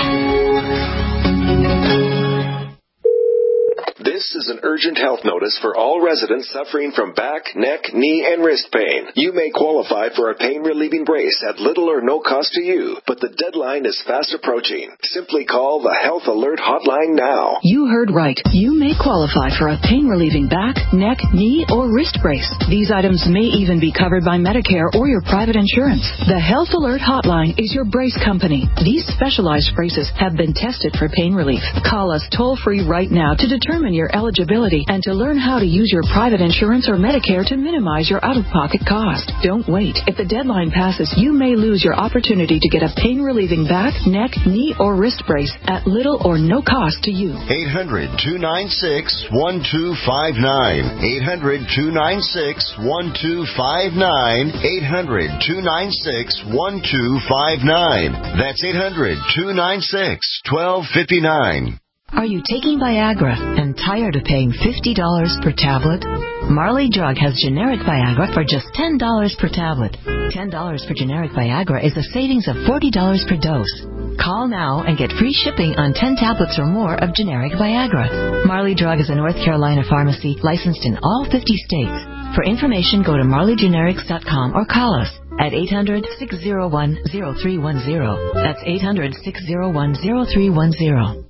This is an urgent health notice for all residents suffering from back, neck, knee, and wrist pain. You may qualify for a pain-relieving brace at little or no cost to you, but the deadline is fast approaching. Simply call the Health Alert Hotline now. You heard right. You may qualify for a pain-relieving back, neck, knee, or wrist brace. These items may even be covered by Medicare or your private insurance. The Health Alert Hotline is your brace company. These specialized braces have been tested for pain relief. Call us toll-free right now to determine your eligibility and to learn how to use your private insurance or Medicare to minimize your out-of-pocket cost. Don't wait. If the deadline passes, you may lose your opportunity to get a pain-relieving back, neck, knee, or wrist brace at little or no cost to you. eight hundred, two nine six, one two five nine. eight hundred, two nine six, one two five nine. eight hundred, two nine six, one two five nine. That's eight hundred, two nine six, one two five nine. Are you taking Viagra and tired of paying fifty dollars per tablet? Marley Drug has generic Viagra for just ten dollars per tablet. ten dollars for generic Viagra is a savings of forty dollars per dose. Call now and get free shipping on ten tablets or more of generic Viagra. Marley Drug is a North Carolina pharmacy licensed in all fifty states. For information, go to marley generics dot com or call us at eight hundred, six oh one, oh three one oh. That's eight hundred, six oh one, oh three one oh.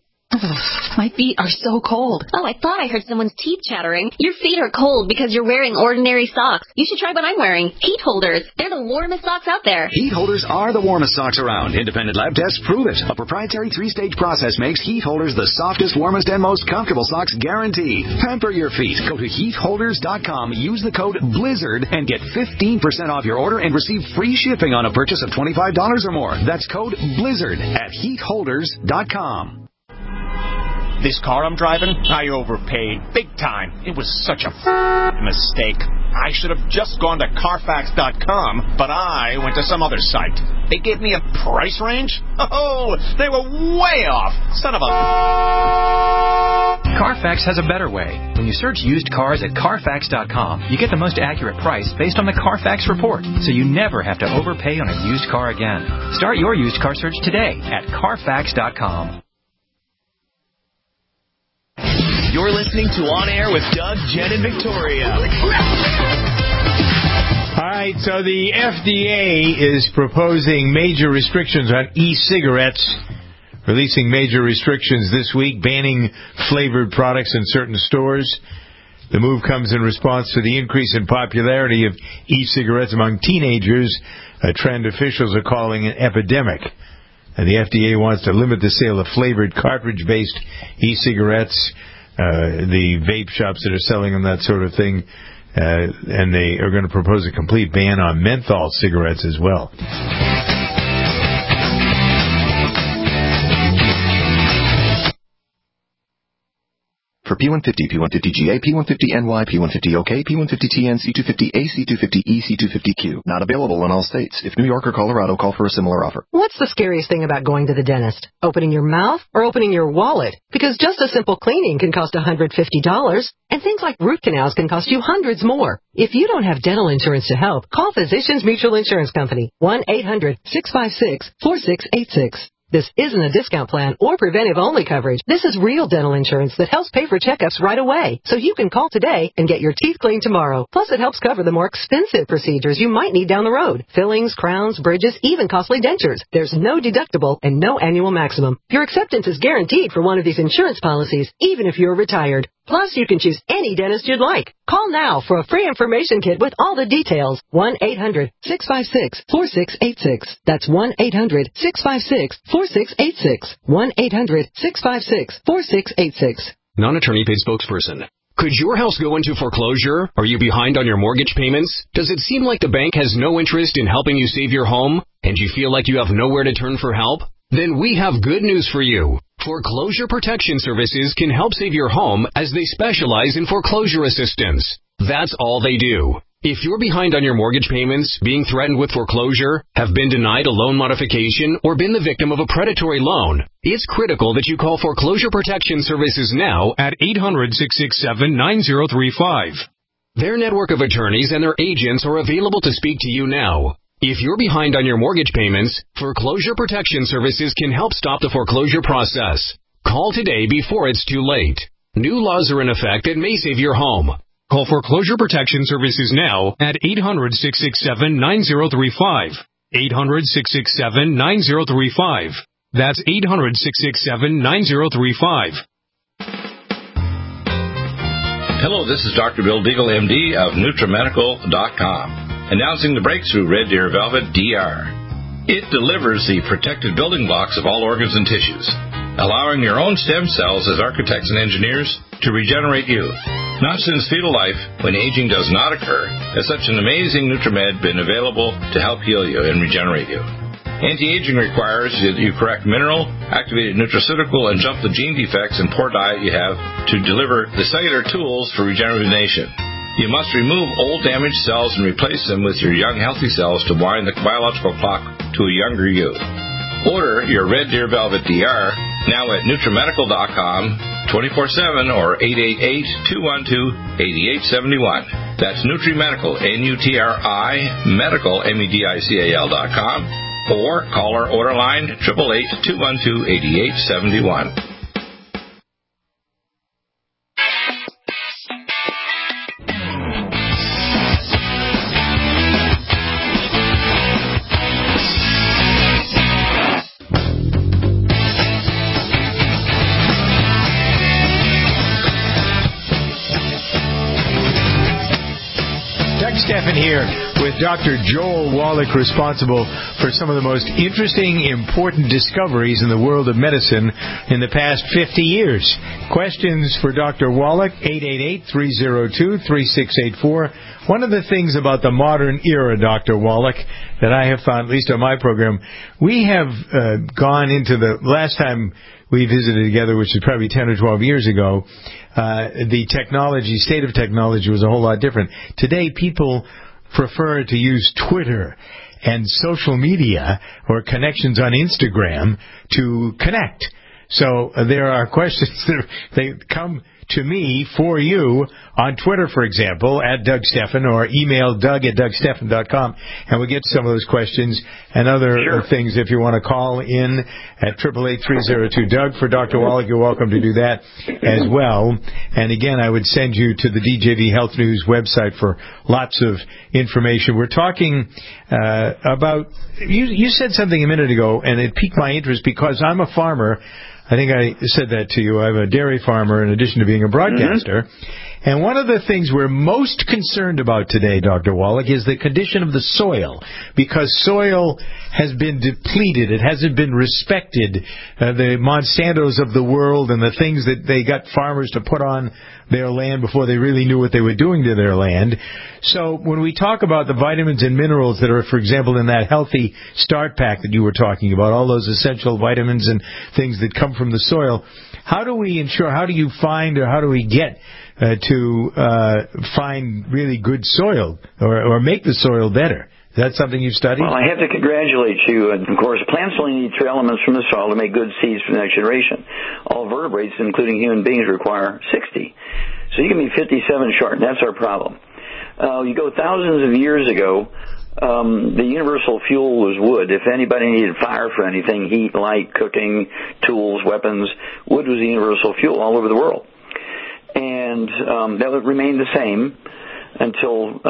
My feet are so cold. Oh, I thought I heard someone's teeth chattering. Your feet are cold because you're wearing ordinary socks. You should try what I'm wearing. Heat holders. They're the warmest socks out there. Heat holders are the warmest socks around. Independent lab tests prove it. A proprietary three-stage process makes heat holders the softest, warmest, and most comfortable socks guaranteed. Pamper your feet. Go to heat holders dot com. Use the code BLIZZARD and get fifteen percent off your order and receive free shipping on a purchase of twenty-five dollars or more. That's code BLIZZARD at heat holders dot com. This car I'm driving, I overpaid. Big time. It was such a f- mistake. I should have just gone to Carfax dot com, but I went to some other site. They gave me a price range? Oh, they were way off. Son of a... Carfax has a better way. When you search used cars at Carfax dot com, you get the most accurate price based on the Carfax report, so you never have to overpay on a used car again. Start your used car search today at Carfax dot com. You're listening to On Air with Doug, Jen, and Victoria. All right, so the F D A is proposing major restrictions on e-cigarettes, releasing major restrictions this week, banning flavored products in certain stores. The move comes in response to the increase in popularity of e-cigarettes among teenagers, a trend officials are calling an epidemic. And the F D A wants to limit the sale of flavored cartridge-based e-cigarettes. Uh, the vape shops that are selling them, that sort of thing, uh, and they are going to propose a complete ban on menthol cigarettes as well. For P one fifty, P one fifty G A, P one fifty N Y, P one fifty O K, P one fifty T N, C two fifty A, C two fifty E, C two fifty Q. Not available in all states. If New York or Colorado, call for a similar offer. What's the scariest thing about going to the dentist? Opening your mouth or opening your wallet? Because just a simple cleaning can cost one hundred fifty dollars, and things like root canals can cost you hundreds more. If you don't have dental insurance to help, call Physicians Mutual Insurance Company, one eight hundred six five six four six eight six. This isn't a discount plan or preventive-only coverage. This is real dental insurance that helps pay for checkups right away. So you can call today and get your teeth cleaned tomorrow. Plus, it helps cover the more expensive procedures you might need down the road. Fillings, crowns, bridges, even costly dentures. There's no deductible and no annual maximum. Your acceptance is guaranteed for one of these insurance policies, even if you're retired. Plus, you can choose any dentist you'd like. Call now for a free information kit with all the details. one eight hundred six five six four six eight six. That's one eight hundred six five six four six eight six. one eight hundred six five six four six eight six. Non-attorney paid spokesperson. Could your house go into foreclosure? Are you behind on your mortgage payments? Does it seem like the bank has no interest in helping you save your home? And you feel like you have nowhere to turn for help? Then we have good news for you. Foreclosure Protection Services can help save your home as they specialize in foreclosure assistance. That's all they do. If you're behind on your mortgage payments, being threatened with foreclosure, have been denied a loan modification, or been the victim of a predatory loan, it's critical that you call Foreclosure Protection Services now at eight hundred six six seven nine zero three five. Their network of attorneys and their agents are available to speak to you now. If you're behind on your mortgage payments, Foreclosure Protection Services can help stop the foreclosure process. Call today before it's too late. New laws are in effect that may save your home. Call Foreclosure Protection Services now at eight hundred six six seven nine zero three five. eight hundred six six seven nine zero three five. That's eight hundred six six seven nine zero three five. Hello, this is Doctor Bill Deagle, M D of NutriMedical dot com, announcing the breakthrough Red Deer Velvet D R. It delivers the protected building blocks of all organs and tissues, allowing your own stem cells as architects and engineers to regenerate you. Not since fetal life, when aging does not occur, has such an amazing NutriMed been available to help heal you and regenerate you. Anti-aging requires that you correct mineral, activated nutraceutical, and jump the gene defects and poor diet you have to deliver the cellular tools for regeneration. You must remove old damaged cells and replace them with your young healthy cells to wind the biological clock to a younger you. Order your Red Deer Velvet D R now at NutriMedical dot com, twenty-four seven or eight eight eight, two one two, eight eight seven one. That's NutriMedical, N U T R I, medical, M E D I C A L dot com, or call our order line, eight eight eight, two one two, eight eight seven one. Stephan here with Doctor Joel Wallach, responsible for some of the most interesting, important discoveries in the world of medicine in the past fifty years. Questions for Doctor Wallach, eight eight eight, three zero two, three six eight four. One of the things about the modern era, Doctor Wallach, that I have found, at least on my program, we have uh, gone into the last time we visited together, which was probably ten or twelve years ago, uh, the technology, state of technology was a whole lot different. Today, people prefer to use Twitter and social media or connections on Instagram to connect. So uh, there are questions that are, they come to me for you on Twitter, for example, at Doug Stephan, or email Doug at Doug Stephan dot com, and we'll get some of those questions and other sure. things if you want to call in at eight eight eight, three zero two, Doug. For Doctor Wallach, you're welcome to do that as well. And again, I would send you to the D J V Health News website for lots of information. We're talking uh, about, you, you said something a minute ago, and it piqued my interest because I'm a farmer. I think I said that to you. I'm a dairy farmer in addition to being a broadcaster. Mm-hmm. And one of the things we're most concerned about today, Doctor Wallach, is the condition of the soil, because soil has been depleted. It hasn't been respected. Uh, the Monsantos of the world and the things that they got farmers to put on their land before they really knew what they were doing to their land. So when we talk about the vitamins and minerals that are, for example, in that Healthy Start Pack that you were talking about, all those essential vitamins and things that come from the soil, how do we ensure, how do you find, or how do we get uh, to uh, find really good soil, or, or make the soil better? Is that something you've studied? Well, I have to congratulate you. Of course, plants only need three elements from the soil to make good seeds for the next generation. All vertebrates, including human beings, require sixty. So you can be fifty-seven short, and that's our problem. Uh, you go thousands of years ago, um, the universal fuel was wood. If anybody needed fire for anything, heat, light, cooking, tools, weapons, wood was the universal fuel all over the world. And um, that would remain the same until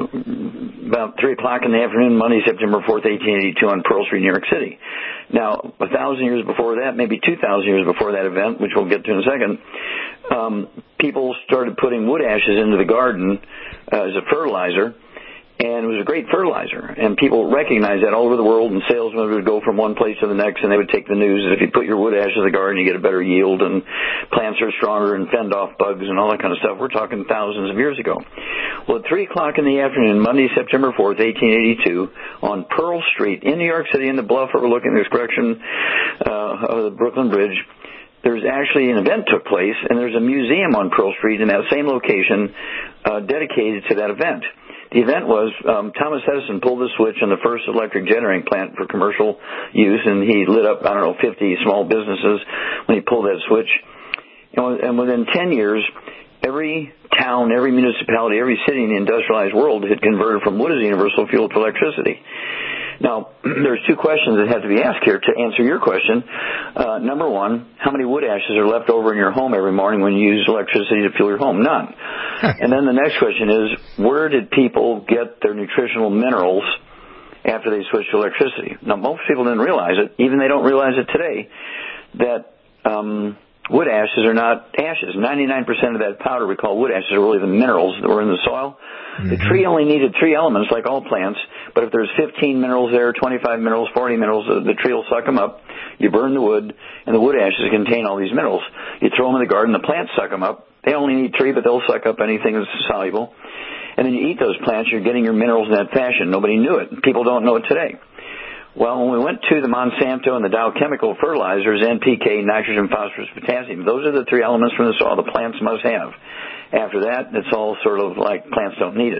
um, about three o'clock in the afternoon, Monday, September fourth, eighteen eighty-two, on Pearl Street, New York City. Now, a thousand years before that, maybe two thousand years before that event, which we'll get to in a second, um, people started putting wood ashes into the garden uh, as a fertilizer, and it was a great fertilizer. And people recognized that all over the world, and salesmen would go from one place to the next, and they would take the news that if you put your wood ash in the garden, you get a better yield, and plants are stronger and fend off bugs and all that kind of stuff. We're talking thousands of years ago. Well, at three o'clock in the afternoon, Monday, September fourth, eighteen eighty-two, on Pearl Street in New York City, in the bluff overlooking this correction uh, of the Brooklyn Bridge, there's actually an event took place, and there's a museum on Pearl Street in that same location uh, dedicated to that event. The event was um, Thomas Edison pulled the switch on the first electric generating plant for commercial use, and he lit up, I don't know, fifty small businesses when he pulled that switch. You know, and within ten years, every town, every municipality, every city in the industrialized world had converted from wood as a universal fuel to electricity. Now, there's two questions that have to be asked here to answer your question. Uh, number one, how many wood ashes are left over in your home every morning when you use electricity to fuel your home? None. And then the next question is, where did people get their nutritional minerals after they switched to electricity? Now, most people didn't realize it, even they don't realize it today, that um, wood ashes are not ashes. ninety-nine percent of that powder we call wood ashes are really the minerals that were in the soil. Mm-hmm. The tree only needed three elements, like all plants, but if there's fifteen minerals there, twenty-five minerals, forty minerals, the, the tree will suck them up. You burn the wood, and the wood ashes contain all these minerals. You throw them in the garden, the plants suck them up. They only need three, but they'll suck up anything that's soluble. And then you eat those plants, you're getting your minerals in that fashion. Nobody knew it. People don't know it today. Well, when we went to the Monsanto and the Dow Chemical fertilizers, N P K, nitrogen, phosphorus, potassium, those are the three elements from the soil the plants must have. After that, it's all sort of like plants don't need it.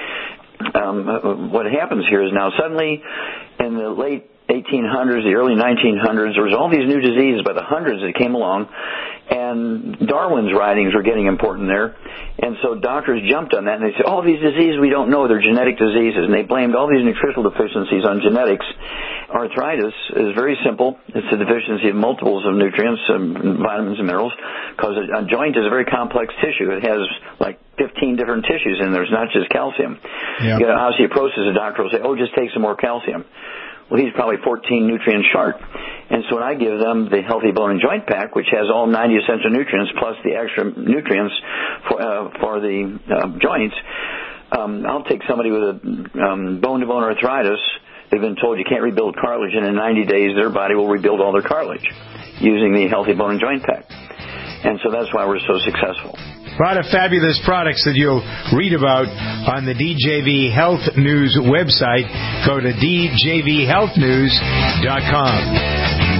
Um, what happens here is now suddenly in the late eighteen hundreds, the early nineteen hundreds, there was all these new diseases by the hundreds that came along, and Darwin's writings were getting important there. And so doctors jumped on that, and they said, oh, these diseases we don't know, they're genetic diseases. And they blamed all these nutritional deficiencies on genetics. Arthritis is very simple. It's a deficiency of multiples of nutrients and vitamins and minerals, because a, a joint is a very complex tissue. It has like fifteen different tissues in there. It's not just calcium. Yeah. You get osteoporosis, a doctor will say, oh, just take some more calcium. Well, he's probably fourteen nutrients short. And so when I give them the Healthy Bone and Joint Pack, which has all ninety essential nutrients plus the extra nutrients for, uh, for the uh, joints, um, I'll take somebody with a um, bone-to-bone arthritis. They've been told you can't rebuild cartilage, and in ninety days their body will rebuild all their cartilage using the Healthy Bone and Joint Pack. And so that's why we're so successful. A lot of fabulous products that you'll read about on the D J V Health News website. Go to D J V health news dot com.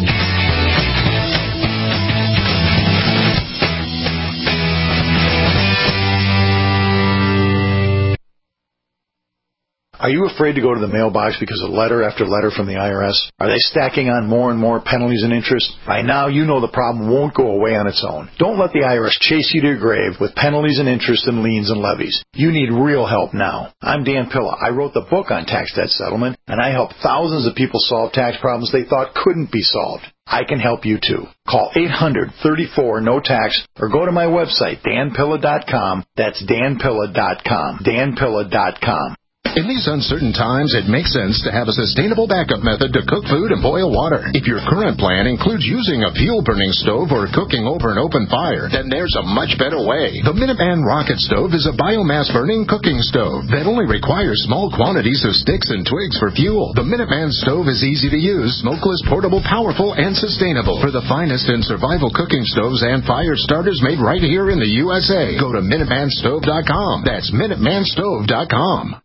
Are you afraid to go to the mailbox because of letter after letter from the I R S? Are they stacking on more and more penalties and interest? By now, you know the problem won't go away on its own. Don't let the I R S chase you to your grave with penalties and interest and liens and levies. You need real help now. I'm Dan Pilla. I wrote the book on tax debt settlement, and I helped thousands of people solve tax problems they thought couldn't be solved. I can help you too. Call eight hundred, thirty-four, no tax or go to my website, dan pilla dot com. That's dan pilla dot com. dan pilla dot com. In these uncertain times, it makes sense to have a sustainable backup method to cook food and boil water. If your current plan includes using a fuel-burning stove or cooking over an open fire, then there's a much better way. The Minuteman Rocket Stove is a biomass-burning cooking stove that only requires small quantities of sticks and twigs for fuel. The Minuteman Stove is easy to use, smokeless, portable, powerful, and sustainable. For the finest in survival cooking stoves and fire starters made right here in the U S A, go to Minuteman Stove dot com. That's Minuteman Stove dot com.